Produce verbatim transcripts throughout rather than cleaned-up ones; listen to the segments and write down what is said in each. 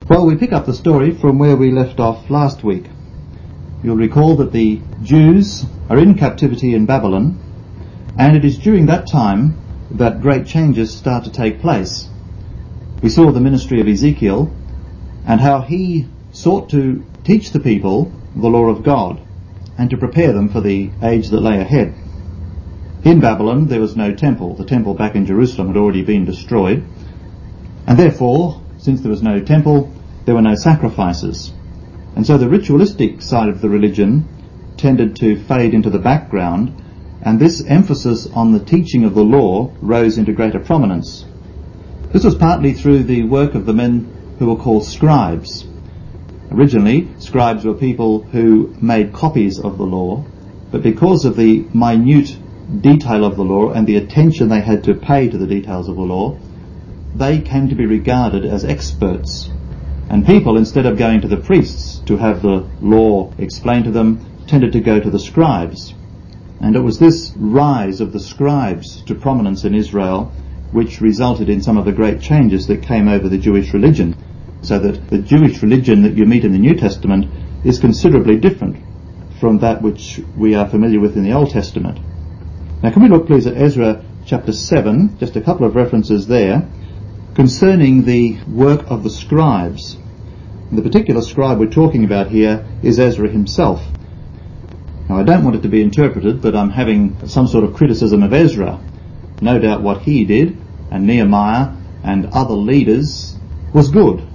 Well, we pick up the story from where we left off last week. You'll recall that the Jews are in captivity in Babylon, and it is during that time that great changes start to take place. We saw the ministry of Ezekiel and how he sought to teach the people the law of God and to prepare them for the age that lay ahead. In Babylon there was no temple. The temple back in Jerusalem had already been destroyed, and therefore, since there was no temple, there were no sacrifices. And so the ritualistic side of the religion tended to fade into the background, and this emphasis on the teaching of the law rose into greater prominence. This was partly through the work of the men who were called scribes. Originally, scribes were people who made copies of the law, but because of the minute detail of the law and the attention they had to pay to the details of the law, they came to be regarded as experts. And people, instead of going to the priests to have the law explained to them, tended to go to the scribes. And it was this rise of the scribes to prominence in Israel which resulted in some of the great changes that came over the Jewish religion. So that the Jewish religion that you meet in the New Testament is considerably different from that which we are familiar with in the Old Testament. Now can we look please at Ezra chapter seven, just a couple of references there, concerning the work of the scribes. And the particular scribe we're talking about here is Ezra himself. Now I don't want it to be interpreted that I'm having some sort of criticism of Ezra. No doubt what he did, and Nehemiah and other leaders, was good.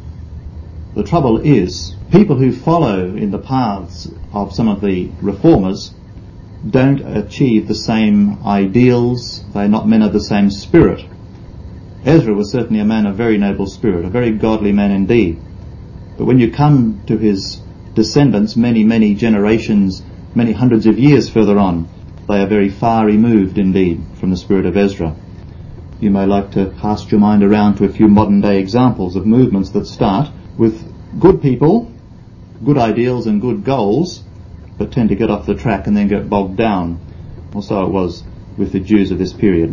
The trouble is, people who follow in the paths of some of the reformers don't achieve the same ideals. They're not men of the same spirit. Ezra was certainly a man of very noble spirit, a very godly man indeed. But when you come to his descendants many, many generations, many hundreds of years further on, they are very far removed indeed from the spirit of Ezra. You may like to cast your mind around to a few modern day examples of movements that start with good people, good ideals and good goals, but tend to get off the track and then get bogged down. Well, so it was with the Jews of this period.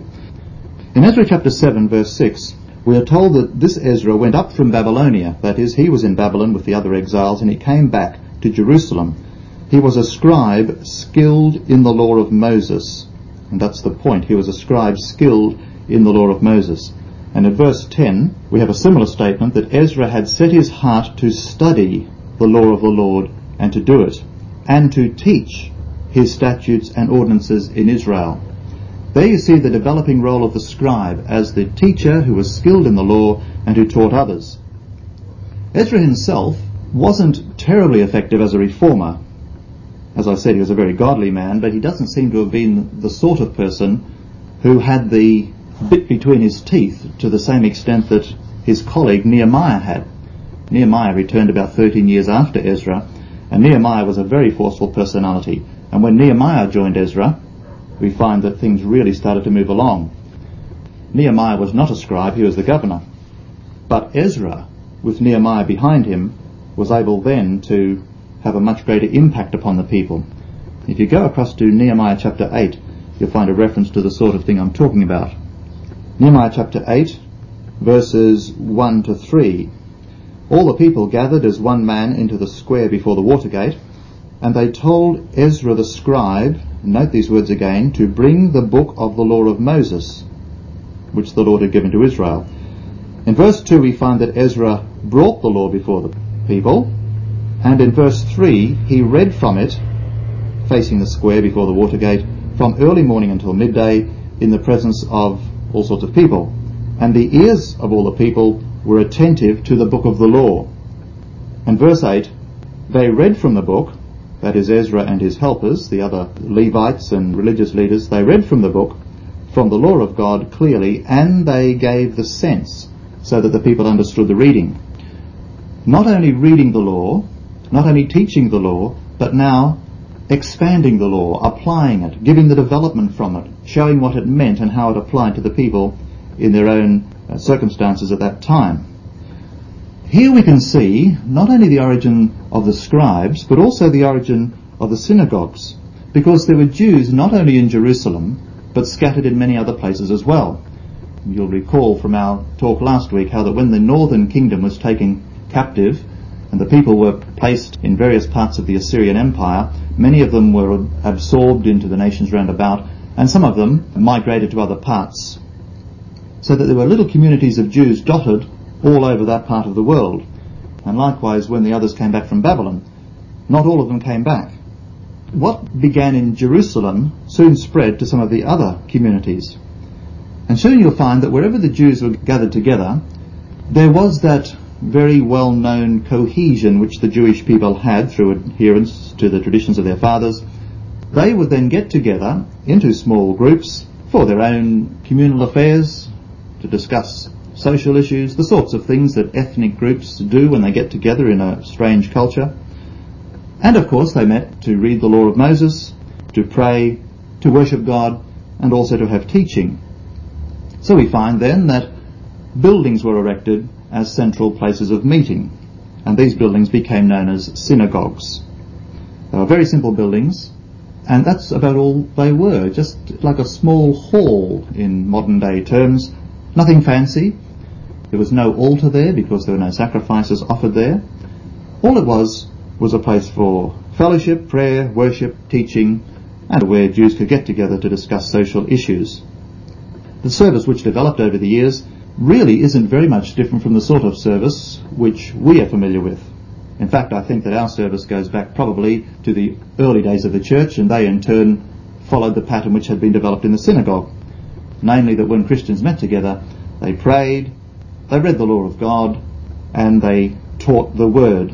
In Ezra chapter seven verse six, we are told that this Ezra went up from Babylonia. That is, he was in Babylon with the other exiles, and he came back to Jerusalem. He was a scribe skilled in the law of Moses. And that's the point. He was a scribe skilled in the law of Moses. And in verse ten, we have a similar statement that Ezra had set his heart to study the law of the Lord and to do it, and to teach his statutes and ordinances in Israel. There you see the developing role of the scribe as the teacher who was skilled in the law and who taught others. Ezra himself wasn't terribly effective as a reformer. As I said, he was a very godly man, but he doesn't seem to have been the sort of person who had the bit between his teeth to the same extent that his colleague Nehemiah had. Nehemiah returned about thirteen years after Ezra, and Nehemiah was a very forceful personality. And when Nehemiah joined Ezra, we find that things really started to move along. Nehemiah was not a scribe, he was the governor. But Ezra, with Nehemiah behind him, was able then to have a much greater impact upon the people. If you go across to Nehemiah chapter eight, you'll find a reference to the sort of thing I'm talking about. Nehemiah chapter eight, verses one to three. All the people gathered as one man into the square before the water gate, and they told Ezra the scribe, note these words again, to bring the book of the law of Moses, which the Lord had given to Israel. In verse two we find that Ezra brought the law before the people, and in verse three he read from it, facing the square before the water gate, from early morning until midday, in the presence of all sorts of people. And the ears of all the people were attentive to the book of the law. And verse eight, they read from the book, that is Ezra and his helpers, the other Levites and religious leaders, they read from the book, from the law of God clearly, and they gave the sense so that the people understood the reading. Not only reading the law, not only teaching the law, but now expanding the law, applying it, giving the development from it, showing what it meant and how it applied to the people in their own uh, circumstances at that time. Here we can see not only the origin of the scribes, but also the origin of the synagogues, because there were Jews not only in Jerusalem, but scattered in many other places as well. You'll recall from our talk last week how that when the northern kingdom was taking captive, and the people were placed in various parts of the Assyrian Empire. Many of them were absorbed into the nations round about, and some of them migrated to other parts. So that there were little communities of Jews dotted all over that part of the world. And likewise, when the others came back from Babylon, not all of them came back. What began in Jerusalem soon spread to some of the other communities. And soon you'll find that wherever the Jews were gathered together, there was that very well-known cohesion which the Jewish people had through adherence to the traditions of their fathers. They would then get together into small groups for their own communal affairs, to discuss social issues, the sorts of things that ethnic groups do when they get together in a strange culture. And of course they met to read the law of Moses, to pray, to worship God, and also to have teaching. So we find then that buildings were erected as central places of meeting, and these buildings became known as synagogues. They were very simple buildings, and that's about all they were, just like a small hall in modern day terms. Nothing fancy. There was no altar there because there were no sacrifices offered there. All it was was a place for fellowship, prayer, worship, teaching, and where Jews could get together to discuss social issues. The service which developed over the years really isn't very much different from the sort of service which we are familiar with. In fact, I think that our service goes back probably to the early days of the church, and they in turn followed the pattern which had been developed in the synagogue. Namely, that when Christians met together, they prayed, they read the law of God, and they taught the Word.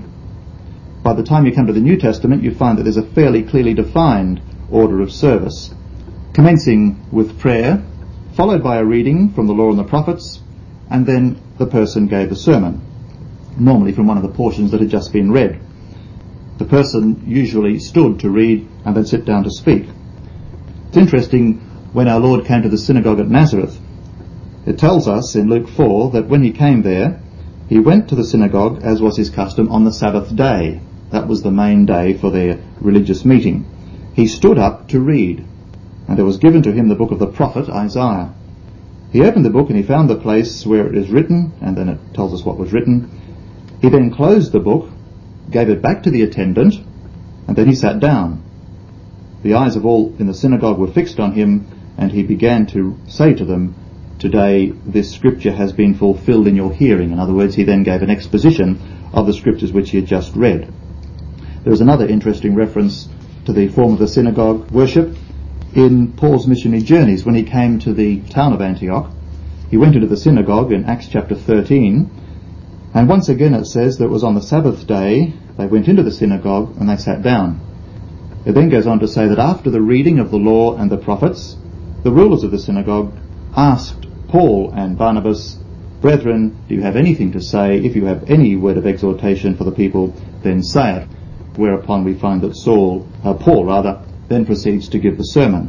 By the time you come to the New Testament, you find that there's a fairly clearly defined order of service, commencing with prayer, followed by a reading from the law and the prophets, and then the person gave a sermon, normally from one of the portions that had just been read. The person usually stood to read and then sit down to speak. It's interesting, when our Lord came to the synagogue at Nazareth, it tells us in Luke four that when he came there, he went to the synagogue, as was his custom, on the Sabbath day. That was the main day for their religious meeting. He stood up to read, and there was given to him the book of the prophet Isaiah. He opened the book and he found the place where it is written, and then it tells us what was written. He then closed the book, gave it back to the attendant, and then he sat down. The eyes of all in the synagogue were fixed on him, and he began to say to them, "Today this scripture has been fulfilled in your hearing." In other words, he then gave an exposition of the scriptures which he had just read. There is another interesting reference to the form of the synagogue worship in Paul's missionary journeys. When he came to the town of Antioch, he went into the synagogue in Acts chapter thirteen, and once again it says that it was on the Sabbath day they went into the synagogue and they sat down. It then goes on to say that after the reading of the law and the prophets, the rulers of the synagogue asked Paul and Barnabas, "Brethren, do you have anything to say? If you have any word of exhortation for the people, then say it." Whereupon we find that Saul, uh, Paul rather, then proceeds to give the sermon.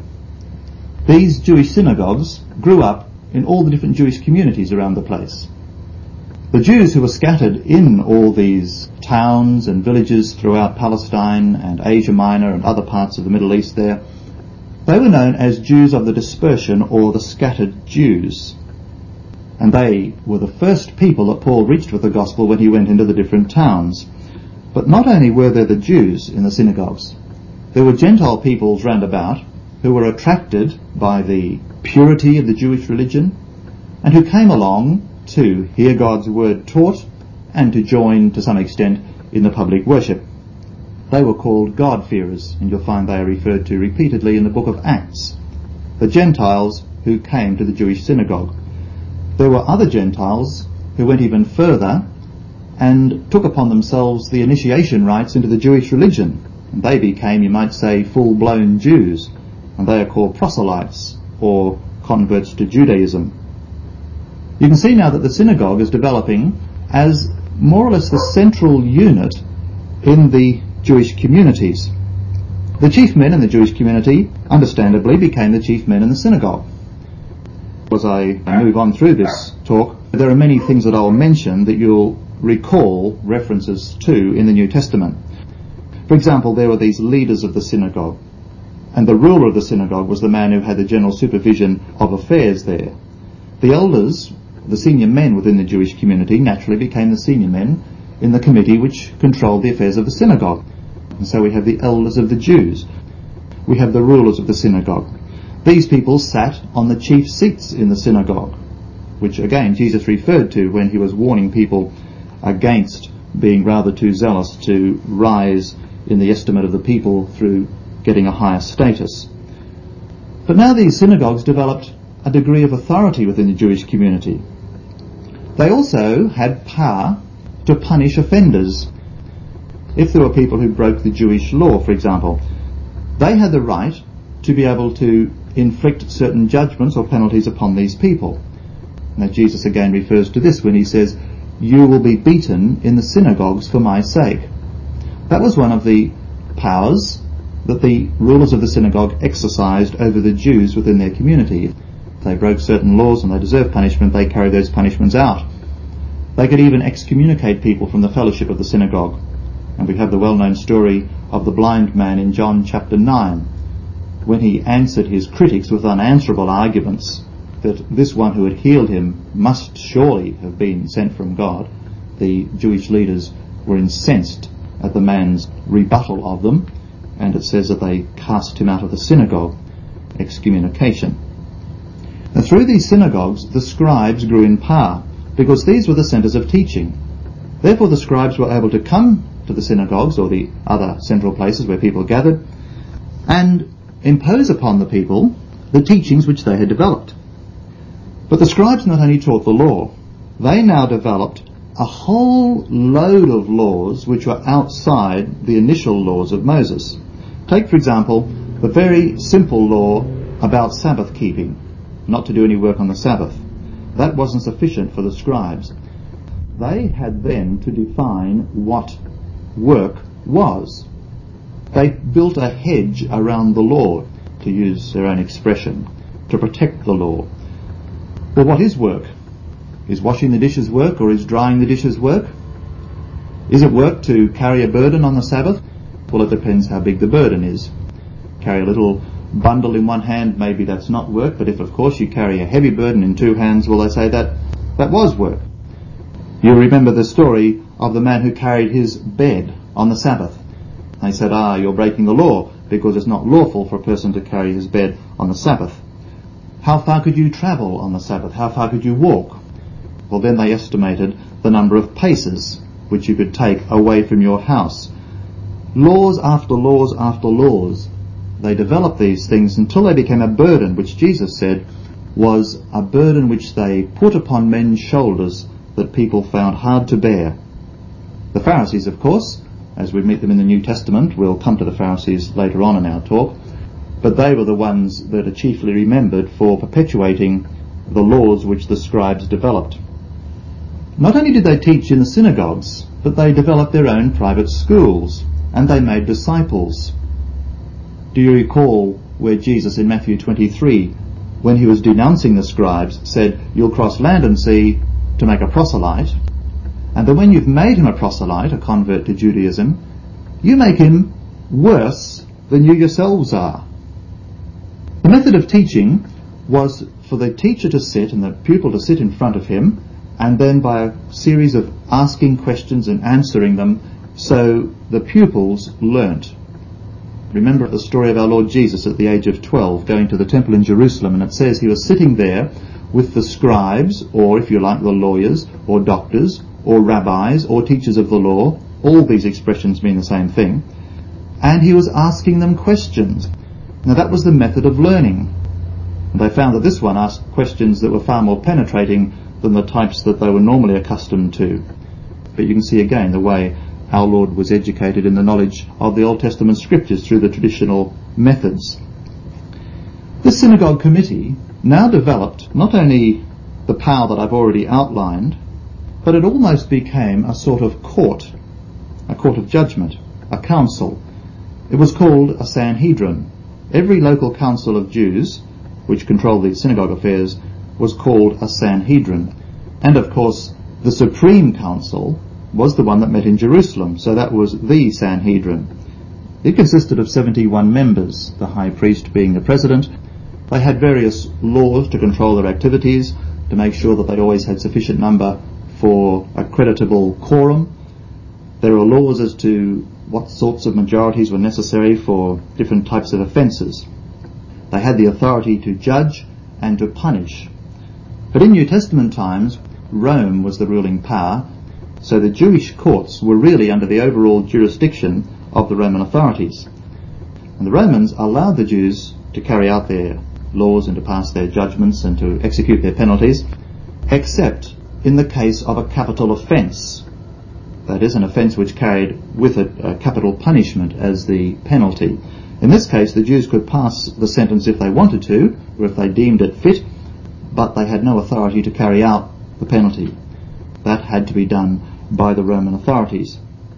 These Jewish synagogues grew up in all the different Jewish communities around the place. The Jews who were scattered in all these towns and villages throughout Palestine and Asia Minor and other parts of the Middle East there, they were known as Jews of the dispersion, or the scattered Jews. And they were the first people that Paul reached with the gospel when he went into the different towns. But not only were there the Jews in the synagogues, there were Gentile peoples round about who were attracted by the purity of the Jewish religion and who came along to hear God's word taught and to join to some extent in the public worship. They were called God-fearers, and you'll find they are referred to repeatedly in the book of Acts, the Gentiles who came to the Jewish synagogue. There were other Gentiles who went even further and took upon themselves the initiation rites into the Jewish religion, and they became, you might say, full-blown Jews, and they are called proselytes, or converts to Judaism. You can see now that the synagogue is developing as more or less the central unit in the Jewish communities. The chief men in the Jewish community, understandably, became the chief men in the synagogue. As I move on through this talk, there are many things that I will mention that you'll recall references to in the New Testament. For example, there were these leaders of the synagogue, and the ruler of the synagogue was the man who had the general supervision of affairs there. The elders, the senior men within the Jewish community, naturally became the senior men, in the committee which controlled the affairs of the synagogue. And so we have the elders of the Jews. We have the rulers of the synagogue. These people sat on the chief seats in the synagogue, which again Jesus referred to when he was warning people against being rather too zealous to rise in the estimate of the people through getting a higher status. But now these synagogues developed a degree of authority within the Jewish community. They also had power to punish offenders. If there were people who broke the Jewish law, for example, they had the right to be able to inflict certain judgments or penalties upon these people. Now Jesus again refers to this when he says, "You will be beaten in the synagogues for my sake." That was one of the powers that the rulers of the synagogue exercised over the Jews within their community. If they broke certain laws and they deserved punishment, they carried those punishments out. They could even excommunicate people from the fellowship of the synagogue. And we have the well-known story of the blind man in John chapter nine, when he answered his critics with unanswerable arguments that this one who had healed him must surely have been sent from God. The Jewish leaders were incensed at the man's rebuttal of them, and it says that they cast him out of the synagogue, excommunication. Now, through these synagogues, the scribes grew in power, because these were the centres of teaching. Therefore, the scribes were able to come to the synagogues or the other central places where people gathered and impose upon the people the teachings which they had developed. But the scribes not only taught the law, they now developed a whole load of laws which were outside the initial laws of Moses. Take, for example, the very simple law about Sabbath keeping, not to do any work on the Sabbath. That wasn't sufficient for the scribes. They had then to define what work was. They built a hedge around the law, to use their own expression, to protect the law. Well, what is work? Is washing the dishes work, or is drying the dishes work? Is it work to carry a burden on the Sabbath? Well, it depends how big the burden is. Carry a little bundle in one hand, maybe that's not work, but if of course you carry a heavy burden in two hands, well, they say that that was work. You remember the story of the man who carried his bed on the Sabbath. They said, ah, you're breaking the law because it's not lawful for a person to carry his bed on the Sabbath. How far could you travel on the Sabbath? How far could you walk? Well, then they estimated the number of paces which you could take away from your house. Laws after laws after laws. They developed these things until they became a burden, which Jesus said was a burden which they put upon men's shoulders that people found hard to bear. The Pharisees, of course, as we meet them in the New Testament, we'll come to the Pharisees later on in our talk, but they were the ones that are chiefly remembered for perpetuating the laws which the scribes developed. Not only did they teach in the synagogues, but they developed their own private schools, and they made disciples. Do you recall where Jesus in Matthew twenty-three, when he was denouncing the scribes, said, you'll cross land and sea to make a proselyte, and that when you've made him a proselyte, a convert to Judaism, you make him worse than you yourselves are. The method of teaching was for the teacher to sit and the pupil to sit in front of him, and then by a series of asking questions and answering them, so the pupils learnt. Remember the story of our Lord Jesus at the age of twelve going to the temple in Jerusalem, and it says he was sitting there with the scribes, or if you like the lawyers, or doctors, or rabbis, or teachers of the law. All these expressions mean the same thing. And he was asking them questions. Now that was the method of learning. And they found that this one asked questions that were far more penetrating than the types that they were normally accustomed to. But you can see again the way our Lord was educated in the knowledge of the Old Testament scriptures through the traditional methods. This synagogue committee now developed not only the power that I've already outlined, but it almost became a sort of court, a court of judgment, a council. It was called a Sanhedrin. Every local council of Jews, which controlled the synagogue affairs, was called a Sanhedrin. And of course, the Supreme Council was the one that met in Jerusalem, so that was the Sanhedrin. It consisted of seventy-one members, the high priest being the president. They had various laws to control their activities, to make sure that they always had sufficient number for a creditable quorum. There are laws as to what sorts of majorities were necessary for different types of offences. They had the authority to judge and to punish. But in New Testament times, Rome was the ruling power, so the Jewish courts were really under the overall jurisdiction of the Roman authorities. And the Romans allowed the Jews to carry out their laws and to pass their judgments and to execute their penalties, except in the case of a capital offence. That is, an offence which carried with it a capital punishment as the penalty. In this case, the Jews could pass the sentence if they wanted to, or if they deemed it fit, but they had no authority to carry out the penalty. That had to be done by the Roman authorities.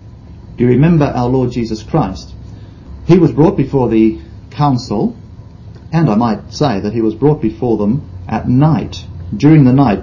Do you remember our Lord Jesus Christ? He was brought before the council, and I might say that he was brought before them at night, during the night,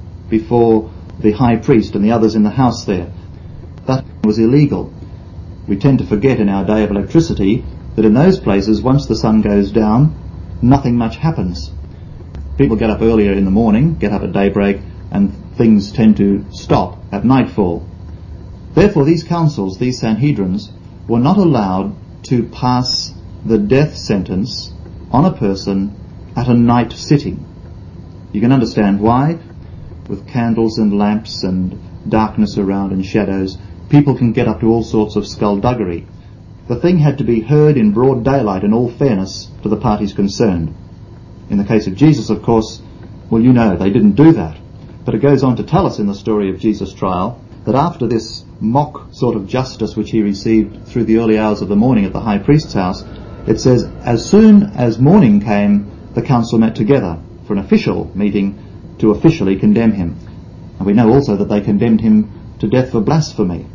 before the high priest and the others in the house there. That was illegal. We tend to forget in our day of electricity that in those places, once the sun goes down, nothing much happens. People get up earlier in the morning, get up at daybreak, and things tend to stop at nightfall. Therefore, these councils, these Sanhedrins, were not allowed to pass the death sentence on a person at a night sitting. You can understand why. With candles and lamps and darkness around and shadows, people can get up to all sorts of skullduggery. The thing had to be heard in broad daylight in all fairness to the parties concerned. In the case of Jesus, of course, well, you know, they didn't do that. But it goes on to tell us in the story of Jesus' trial that after this mock sort of justice which he received through the early hours of the morning at the high priest's house, it says, as soon as morning came, the council met together for an official meeting to officially condemn him. And we know also that they condemned him to death for blasphemy.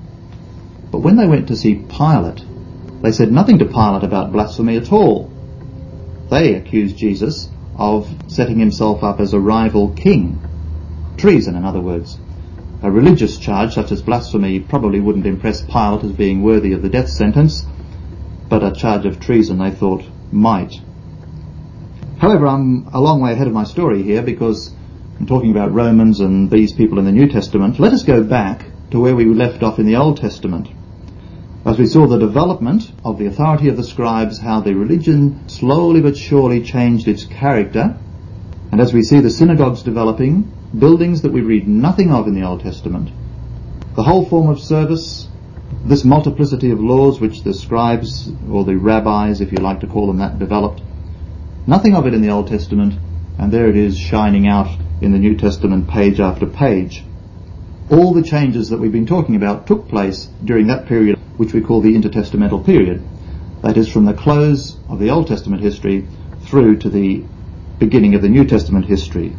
But when they went to see Pilate, they said nothing to Pilate about blasphemy at all. They accused Jesus of setting himself up as a rival king. Treason, in other words. A religious charge such as blasphemy probably wouldn't impress Pilate as being worthy of the death sentence, but a charge of treason they thought might. However, I'm a long way ahead of my story here because I'm talking about Romans and these people in the New Testament. Let us go back to where we left off in the Old Testament. As we saw the development of the authority of the scribes, how the religion slowly but surely changed its character, and as we see the synagogues developing, buildings that we read nothing of in the Old Testament, the whole form of service, this multiplicity of laws which the scribes, or the rabbis, if you like to call them that, developed, nothing of it in the Old Testament, and there it is shining out in the New Testament page after page. All the changes that we've been talking about took place during that period which we call the intertestamental period. That is, from the close of the Old Testament history through to the beginning of the New Testament history.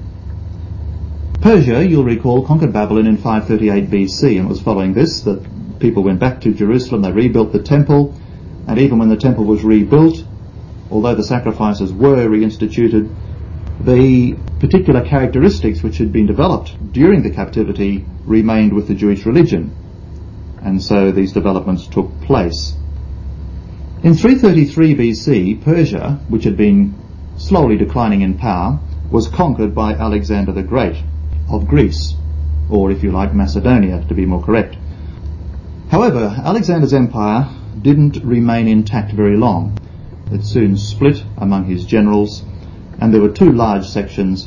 Persia, you'll recall, conquered Babylon in five thirty-eight B C, and it was following this that people went back to Jerusalem, they rebuilt the temple, and even when the temple was rebuilt, although the sacrifices were reinstituted, the particular characteristics which had been developed during the captivity remained with the Jewish religion, and so these developments took place. In three thirty-three B C, Persia, which had been slowly declining in power, was conquered by Alexander the Great of Greece, or if you like Macedonia to be more correct. However, Alexander's empire didn't remain intact very long. It soon split among his generals, and there were two large sections.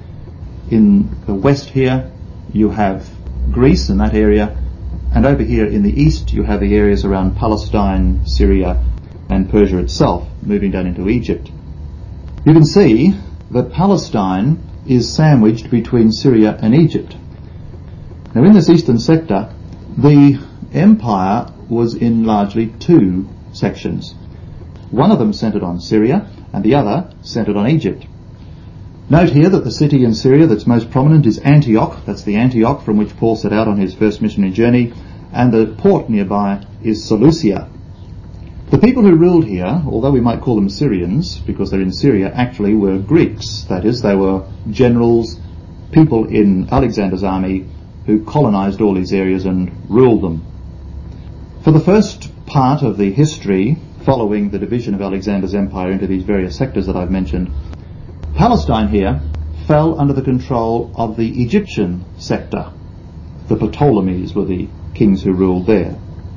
In the west here you have Greece and that area, and over here in the east you have the areas around Palestine, Syria and Persia itself, moving down into Egypt. You can see that Palestine is sandwiched between Syria and Egypt. Now in this eastern sector, the empire was in largely two sections. One of them centred on Syria and the other centred on Egypt. Note here that the city in Syria that's most prominent is Antioch. That's the Antioch from which Paul set out on his first missionary journey, and the port nearby is Seleucia. The people who ruled here, although we might call them Syrians because they're in Syria, actually were Greeks. That is, they were generals, people in Alexander's army who colonized all these areas and ruled them. For the first part of the history following the division of Alexander's empire into these various sectors that I've mentioned, Palestine here fell under the control of the Egyptian sector. The Ptolemies were the kings who ruled there.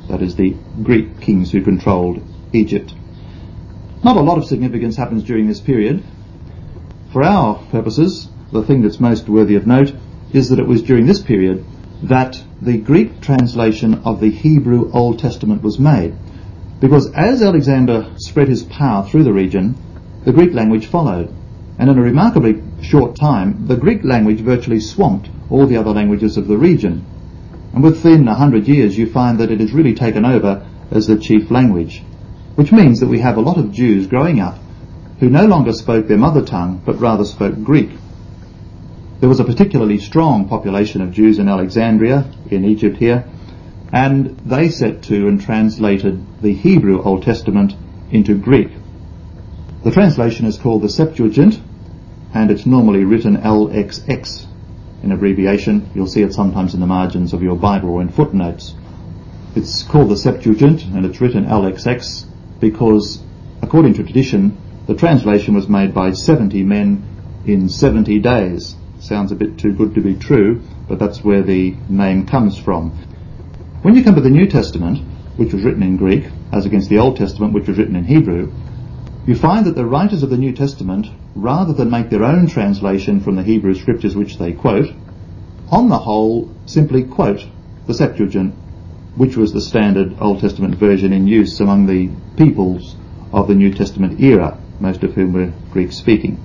that is, the Greek kings who controlled Egypt. Not a lot of significance happens during this period. For our purposes, the thing that's most worthy of note is that it was during this period that the Greek translation of the Hebrew Old Testament was made, because as Alexander spread his power through the region, the Greek language followed, and in a remarkably short time the Greek language virtually swamped all the other languages of the region, and within a hundred years you find that it has really taken over as the chief language, which means that we have a lot of Jews growing up who no longer spoke their mother tongue but rather spoke Greek. There was a particularly strong population of Jews in Alexandria, in Egypt here, and they set to and translated the Hebrew Old Testament into Greek. The translation is called the Septuagint, and it's normally written L X X in abbreviation. You'll see it sometimes in the margins of your Bible or in footnotes. It's called the Septuagint, and it's written L X X because, according to tradition, the translation was made by seventy men in seventy days. Sounds a bit too good to be true, but that's where the name comes from. When you come to the New Testament, which was written in Greek, as against the Old Testament, which was written in Hebrew, you find that the writers of the New Testament, rather than make their own translation from the Hebrew scriptures which they quote, on the whole simply quote the Septuagint, which was the standard Old Testament version in use among the peoples of the New Testament era, most of whom were Greek-speaking.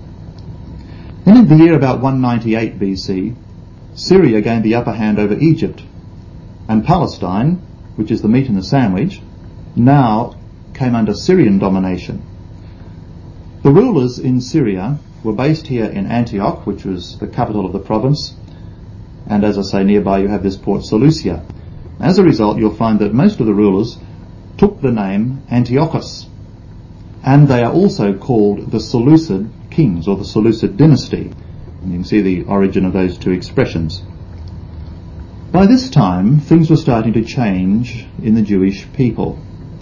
Then in the year about one ninety-eight B C, Syria gained the upper hand over Egypt, and Palestine, which is the meat in the sandwich, now came under Syrian domination. The rulers in Syria were based here in Antioch, which was the capital of the province, and as I say, nearby you have this port Seleucia. As a result, you'll find that most of the rulers took the name Antiochus, and they are also called the Seleucid kings, or the Seleucid dynasty. And you can see the origin of those two expressions. By this time, things were starting to change in the Jewish people.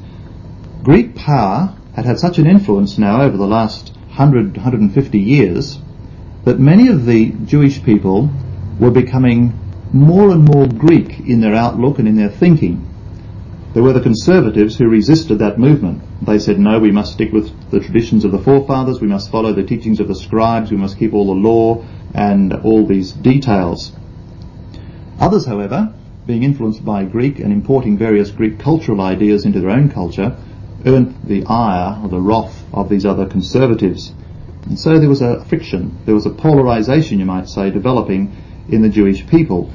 Greek power had had such an influence now over the last one hundred, one hundred fifty years that many of the Jewish people were becoming more and more Greek in their outlook and in their thinking. There were the conservatives who resisted that movement. They said, no, we must stick with the traditions of the forefathers, we must follow the teachings of the scribes, we must keep all the law and all these details. Others, however, being influenced by Greek and importing various Greek cultural ideas into their own culture, earned the ire or the wrath of these other conservatives. And so there was a friction, there was a polarization, you might say, developing in the Jewish people.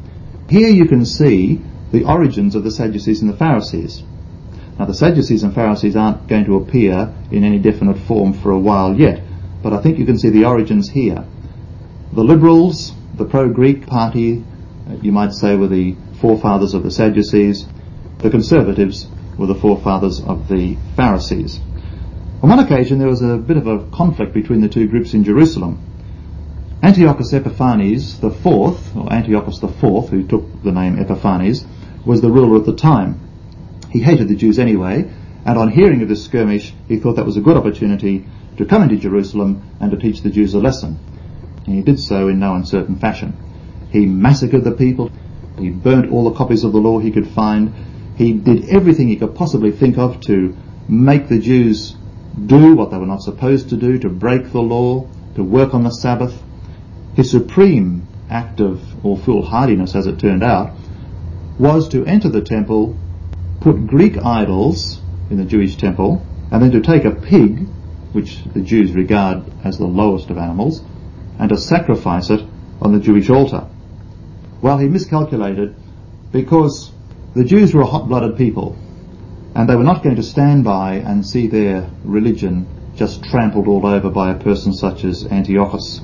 Here you can see the origins of the Sadducees and the Pharisees. Now, the Sadducees and Pharisees aren't going to appear in any definite form for a while yet, but I think you can see the origins here. The liberals, the pro-Greek party, you might say, were the forefathers of the Sadducees. The conservatives were the forefathers of the Pharisees. On one occasion there was a bit of a conflict between the two groups in Jerusalem. Antiochus Epiphanes the fourth, or Antiochus the fourth, who took the name Epiphanes, was the ruler at the time. He hated the Jews anyway, and on hearing of this skirmish he thought that was a good opportunity to come into Jerusalem and to teach the Jews a lesson. And he did so in no uncertain fashion. He massacred the people, he burnt all the copies of the law he could find, he did everything he could possibly think of to make the Jews do what they were not supposed to do, to break the law, to work on the Sabbath. His supreme act of, or foolhardiness as it turned out, was to enter the temple, put Greek idols in the Jewish temple, and then to take a pig, which the Jews regard as the lowest of animals, and to sacrifice it on the Jewish altar. Well, he miscalculated, because the Jews were a hot-blooded people, and they were not going to stand by and see their religion just trampled all over by a person such as Antiochus.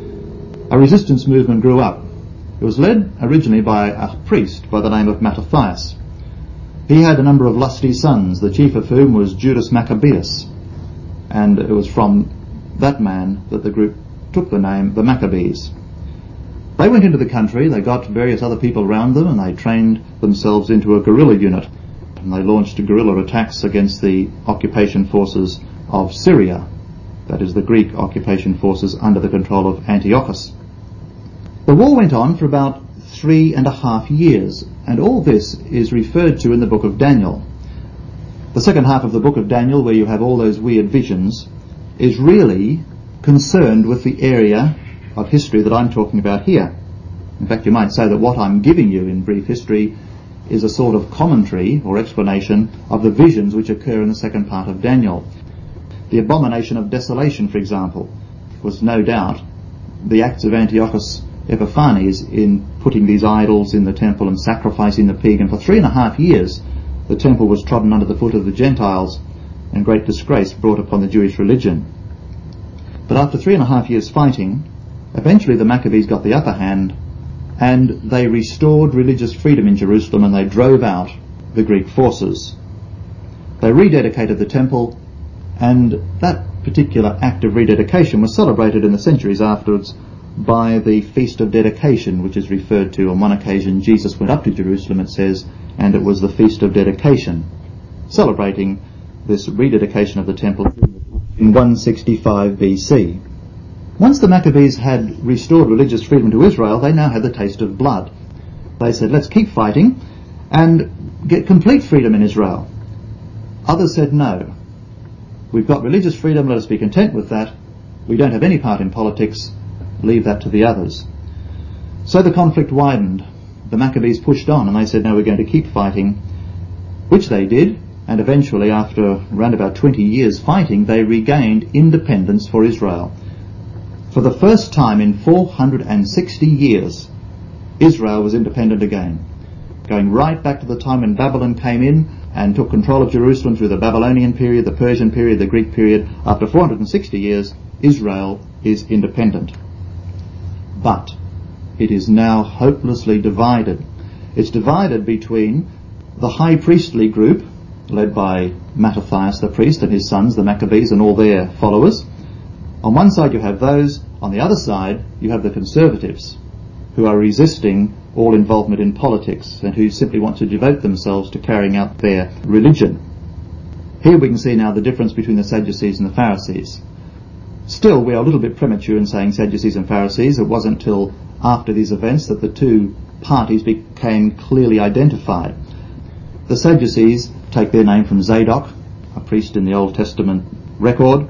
A resistance movement grew up. It was led originally by a priest by the name of Mattathias. He had a number of lusty sons, the chief of whom was Judas Maccabeus, and it was from that man that the group took the name the Maccabees. They went into the country, they got various other people around them, and they trained themselves into a guerrilla unit. And they launched guerrilla attacks against the occupation forces of Syria, that is the Greek occupation forces under the control of Antiochus. The war went on for about three and a half years. And all this is referred to in the book of Daniel. The second half of the book of Daniel, where you have all those weird visions, is really concerned with the area of history that I'm talking about here. In fact, you might say that what I'm giving you in brief history is a sort of commentary or explanation of the visions which occur in the second part of Daniel. The abomination of desolation, for example, was no doubt the acts of Antiochus Epiphanes in putting these idols in the temple and sacrificing the pig. And for three and a half years, the temple was trodden under the foot of the Gentiles, and great disgrace brought upon the Jewish religion. But after three and a half years fighting, eventually the Maccabees got the upper hand, and they restored religious freedom in Jerusalem, and they drove out the Greek forces. They rededicated the temple, and that particular act of rededication was celebrated in the centuries afterwards by the Feast of Dedication, which is referred to on one occasion. Jesus went up to Jerusalem, it says, and it was the Feast of Dedication, celebrating this rededication of the temple in one sixty-five B C. Once the Maccabees had restored religious freedom to Israel, they now had the taste of blood. They said, let's keep fighting and get complete freedom in Israel. Others said, no. We've got religious freedom, let us be content with that. We don't have any part in politics, leave that to the others. So the conflict widened. The Maccabees pushed on, and they said, no, we're going to keep fighting, which they did, and eventually, after around about twenty years fighting, they regained independence for Israel. For the first time in four hundred sixty years, Israel was independent again, going right back to the time when Babylon came in and took control of Jerusalem through the Babylonian period, the Persian period, the Greek period. After four hundred sixty years, Israel is independent. But it is now hopelessly divided. It's divided between the high priestly group, led by Mattathias the priest and his sons, the Maccabees, and all their followers. On one side you have those, on the other side you have the conservatives, who are resisting all involvement in politics and who simply want to devote themselves to carrying out their religion. Here we can see now the difference between the Sadducees and the Pharisees. Still, we are a little bit premature in saying Sadducees and Pharisees. It wasn't until after these events that the two parties became clearly identified. The Sadducees take their name from Zadok, a priest in the Old Testament record,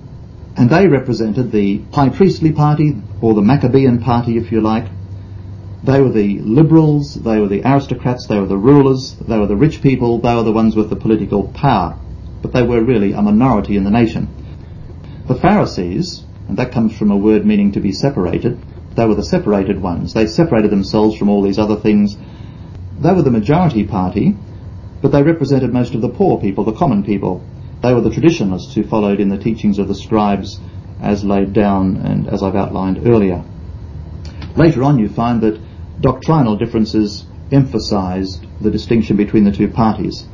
and they represented the high priestly party, or the Maccabean party if you like. They were the liberals, they were the aristocrats, they were the rulers, they were the rich people, they were the ones with the political power. But they were really a minority in the nation. The Pharisees, and that comes from a word meaning to be separated, they were the separated ones. They separated themselves from all these other things. They were the majority party, but they represented most of the poor people, the common people. They were the traditionalists who followed in the teachings of the scribes as laid down and as I've outlined earlier. Later on you find that doctrinal differences emphasized the distinction between the two parties.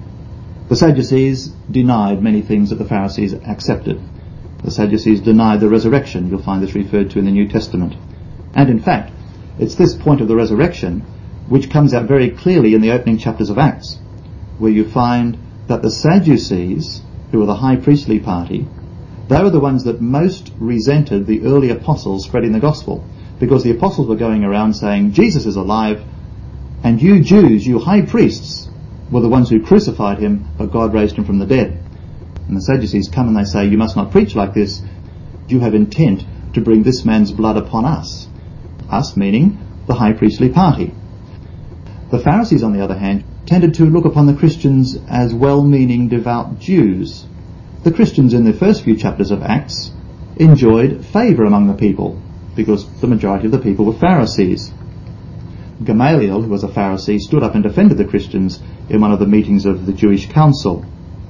The Sadducees denied many things that the Pharisees accepted. The Sadducees denied the resurrection. You'll find this referred to in the New Testament. And in fact, it's this point of the resurrection which comes out very clearly in the opening chapters of Acts, where you find that the Sadducees, who were the high priestly party, they were the ones that most resented the early apostles spreading the gospel, because the apostles were going around saying, Jesus is alive, and you Jews, you high priests, were the ones who crucified him, but God raised him from the dead. And the Sadducees come and they say, you must not preach like this. You have intent to bring this man's blood upon us. Us meaning the high priestly party. The Pharisees, on the other hand, tended to look upon the Christians as well-meaning devout Jews. The Christians in the first few chapters of Acts enjoyed favour among the people, because the majority of the people were Pharisees. Gamaliel, who was a Pharisee, stood up and defended the Christians in one of the meetings of the Jewish council.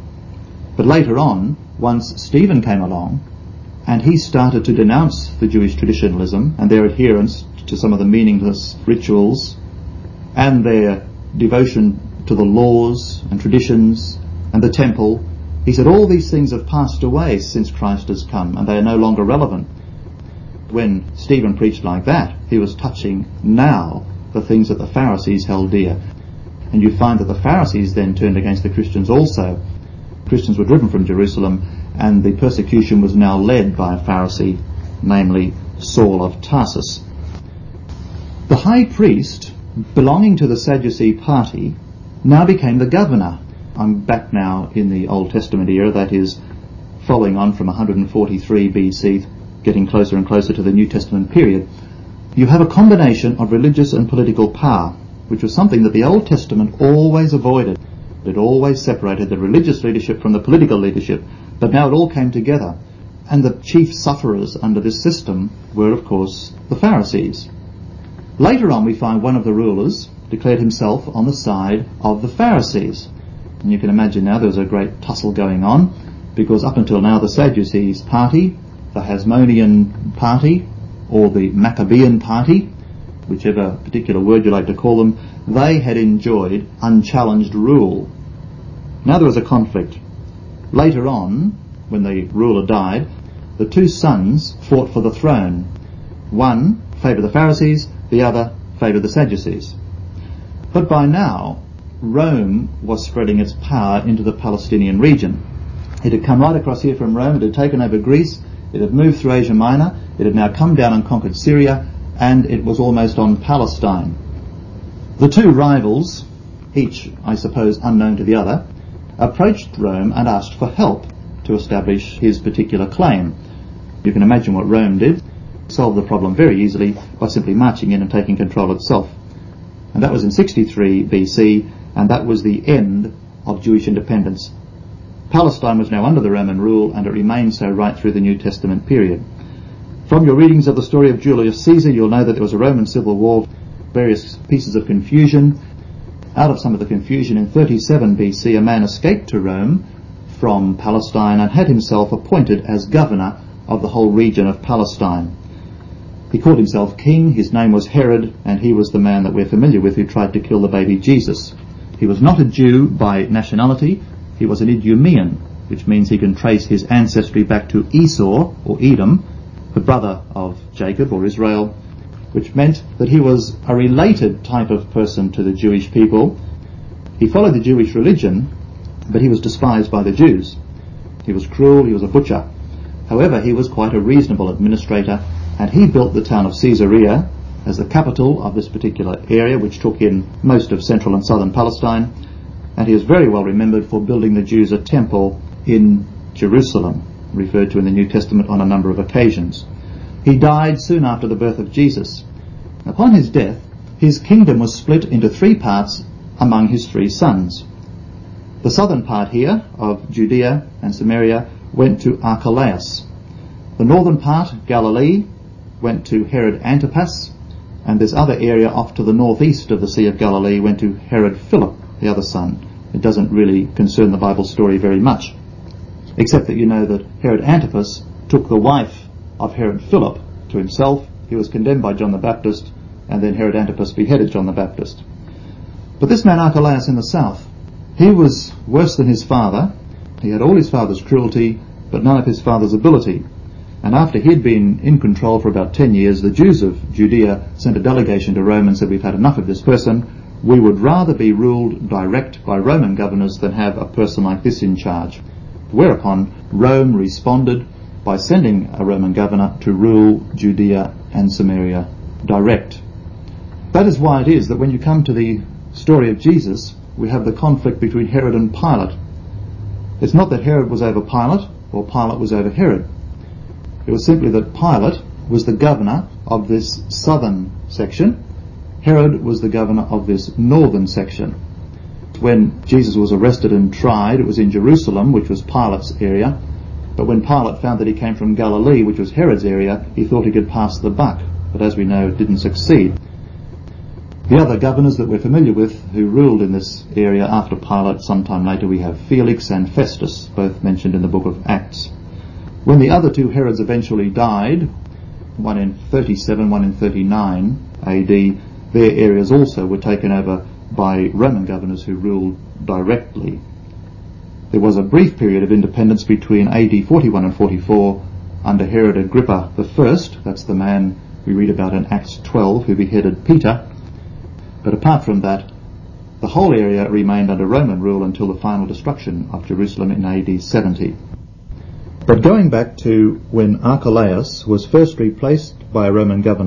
But later on, once Stephen came along, and he started to denounce the Jewish traditionalism and their adherence to some of the meaningless rituals and their devotion to the laws and traditions and the temple, he said all these things have passed away since Christ has come and they are no longer relevant. When Stephen preached like that, he was touching now the things that the Pharisees held dear. And you find that the Pharisees then turned against the Christians also. Christians were driven from Jerusalem, and the persecution was now led by a Pharisee, namely Saul of Tarsus. The high priest, belonging to the Sadducee party, now became the governor. I'm back now in the Old Testament era, that is, following on from one hundred forty-three B C, getting closer and closer to the New Testament period. You have a combination of religious and political power, which was something that the Old Testament always avoided. It always separated the religious leadership from the political leadership, but now it all came together. And the chief sufferers under this system were, of course, the Pharisees. Later on we find one of the rulers declared himself on the side of the Pharisees. And you can imagine now there was a great tussle going on, because up until now the Sadducees party, the Hasmonean party, or the Maccabean party, whichever particular word you like to call them, they had enjoyed unchallenged rule. Now there was a conflict. Later on, when the ruler died, the two sons fought for the throne. One favoured the Pharisees, the other favoured the Sadducees. But by now, Rome was spreading its power into the Palestinian region. It had come right across here from Rome, it had taken over Greece, it had moved through Asia Minor, it had now come down and conquered Syria, and it was almost on Palestine. The two rivals, each, I suppose, unknown to the other, approached Rome and asked for help to establish his particular claim. You can imagine what Rome did. It solved the problem very easily by simply marching in and taking control itself. And that was in sixty-three B C, and that was the end of Jewish independence. Palestine was now under the Roman rule, and it remained so right through the New Testament period. From your readings of the story of Julius Caesar, you'll know that there was a Roman civil war, various pieces of confusion. Out of some of the confusion in thirty-seven B C, a man escaped to Rome from Palestine and had himself appointed as governor of the whole region of Palestine. He called himself king, his name was Herod, and he was the man that we're familiar with who tried to kill the baby Jesus. He was not a Jew by nationality, he was an Idumean, which means he can trace his ancestry back to Esau, or Edom, the brother of Jacob, or Israel, which meant that he was a related type of person to the Jewish people. He followed the Jewish religion, but he was despised by the Jews. He was cruel, he was a butcher. However, he was quite a reasonable administrator, and he built the town of Caesarea as the capital of this particular area, which took in most of central and southern Palestine, and he is very well remembered for building the Jews a temple in Jerusalem, referred to in the New Testament on a number of occasions. He died soon after the birth of Jesus. Upon his death, his kingdom was split into three parts among his three sons. The southern part here of Judea and Samaria went to Archelaus. The northern part, Galilee, went to Herod Antipas, and this other area off to the northeast of the Sea of Galilee went to Herod Philip, the other son. It doesn't really concern the Bible story very much, except that you know that Herod Antipas took the wife of Herod Philip to himself. He was condemned by John the Baptist, and then Herod Antipas beheaded John the Baptist. But this man Archelaus in the south, he was worse than his father. He had all his father's cruelty, but none of his father's ability. And after he'd been in control for about ten years, the Jews of Judea sent a delegation to Rome and said, "We've had enough of this person. We would rather be ruled direct by Roman governors than have a person like this in charge." Whereupon Rome responded by sending a Roman governor to rule Judea and Samaria direct. That is why it is that when you come to the story of Jesus, we have the conflict between Herod and Pilate. It's not that Herod was over Pilate or Pilate was over Herod. It was simply that Pilate was the governor of this southern section. Herod was the governor of this northern section. When Jesus was arrested and tried, it was in Jerusalem, which was Pilate's area. But when Pilate found that he came from Galilee, which was Herod's area, he thought he could pass the buck. But as we know, it didn't succeed. The other governors that we're familiar with who ruled in this area after Pilate, sometime later, we have Felix and Festus, both mentioned in the book of Acts. When the other two Herods eventually died, one in thirty-seven, one in thirty-nine A D, their areas also were taken over by Roman governors who ruled directly. There was a brief period of independence between A D forty-one and forty-four under Herod Agrippa the First. That's the man we read about in Acts twelve who beheaded Peter. But apart from that, the whole area remained under Roman rule until the final destruction of Jerusalem in A D seventy. But going back to when Archelaus was first replaced by a Roman governor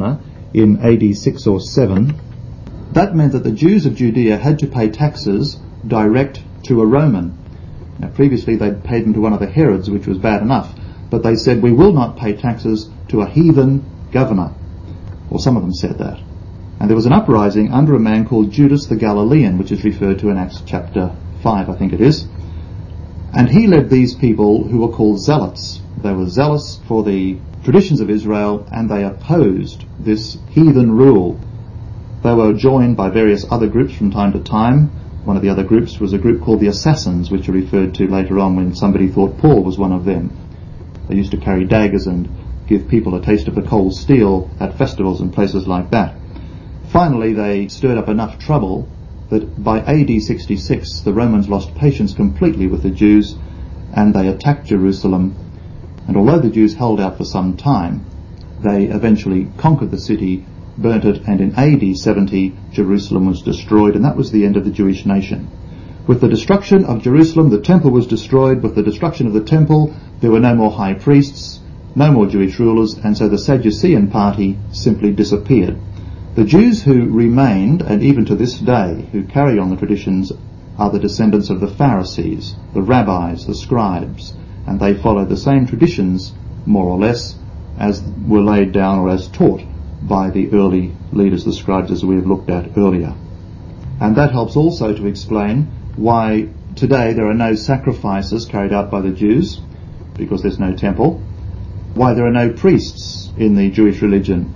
in A D six or seven, that meant that the Jews of Judea had to pay taxes direct to a Roman. Now, previously they'd paid them to one of the Herods, which was bad enough, but they said, we will not pay taxes to a heathen governor. Or some of them said that. And there was an uprising under a man called Judas the Galilean, which is referred to in Acts chapter five, I think it is. And he led these people who were called zealots. They were zealous for the traditions of Israel, and they opposed this heathen rule. They were joined by various other groups from time to time. One of the other groups was a group called the Assassins, which are referred to later on when somebody thought Paul was one of them. They used to carry daggers and give people a taste of the cold steel at festivals and places like that. Finally, they stirred up enough trouble that by A D sixty-six the Romans lost patience completely with the Jews, and they attacked Jerusalem. And although the Jews held out for some time, they eventually conquered the city, burnt it, and in A D seventy Jerusalem was destroyed, and that was the end of the Jewish nation. With the destruction of Jerusalem, the temple was destroyed. With the destruction of the temple, there were no more high priests, no more Jewish rulers, and so the Sadducean party simply disappeared. The Jews who remained, and even to this day, who carry on the traditions, are the descendants of the Pharisees, the rabbis, the scribes, and they follow the same traditions, more or less, as were laid down or as taught by the early leaders, the scribes, as we have looked at earlier. And that helps also to explain why today there are no sacrifices carried out by the Jews, because there's no temple, why there are no priests in the Jewish religion,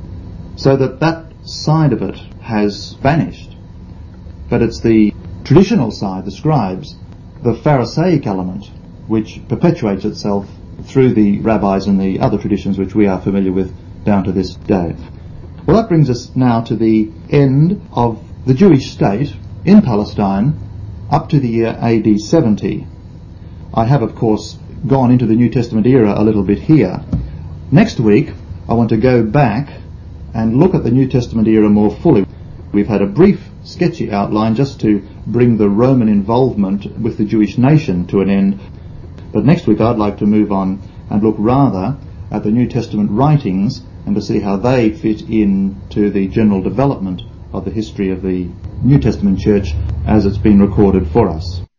so that that side of it has vanished. But it's the traditional side, the scribes, the Pharisaic element, which perpetuates itself through the rabbis and the other traditions which we are familiar with down to this day. Well, that brings us now to the end of the Jewish state in Palestine up to the year A D seventy. I have, of course, gone into the New Testament era a little bit here. Next week, I want to go back and look at the New Testament era more fully. We've had a brief, sketchy outline just to bring the Roman involvement with the Jewish nation to an end. But next week I'd like to move on and look rather at the New Testament writings and to see how they fit in to the general development of the history of the New Testament church as it's been recorded for us.